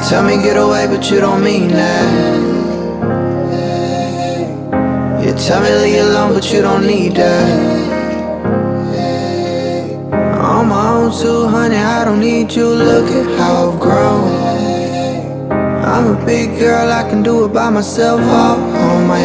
Tell me get away, but you don't mean that. You tell me leave alone, but you don't need that. On my own too, honey, I don't need you. Look at how I've grown. I'm a big girl, I can do it by myself, all on my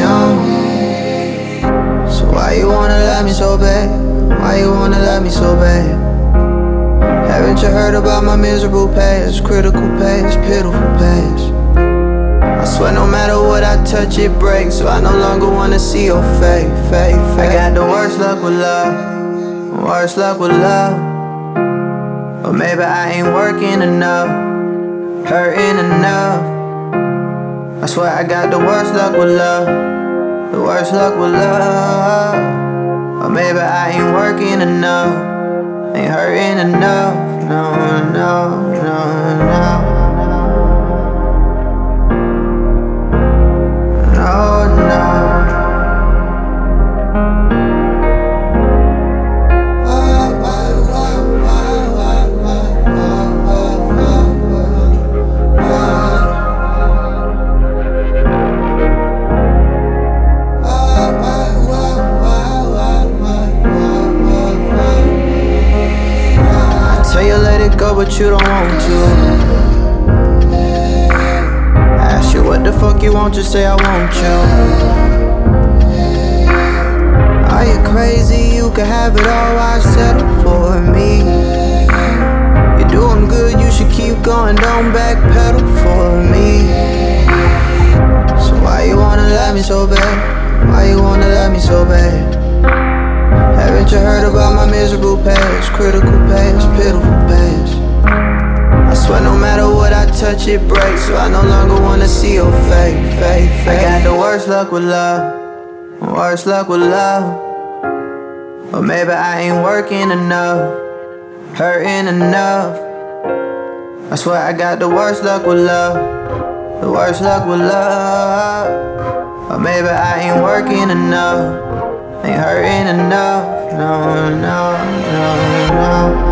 own. So why you wanna love me so bad? Why you wanna love me so bad? Haven't you heard about my miserable past? Critical past, pitiful past. I swear no matter what I touch it breaks, so I no longer wanna see your face. I got the worst luck with love, worst luck with love. Or maybe I ain't working enough, hurting enough. I swear I got the worst luck with love, the worst luck with love. Or maybe I ain't working enough, ain't hurting enough. No, no, no, no. But you don't want to. Ask you what the fuck you want, just say I want you. Are you crazy? You can have it all, why settle for me? You're doing good, you should keep going, don't backpedal for me. So why you wanna love me so bad? Why you wanna love me so bad? Haven't you heard about my miserable past? Critical past, pitiful past. I swear no matter what I touch it breaks, so I no longer wanna see your face. I got the worst luck with love, worst luck with love. Or maybe I ain't working enough, hurting enough. I swear I got the worst luck with love, the worst luck with love. Or maybe I ain't working enough, ain't hurting enough. No, no, no, no.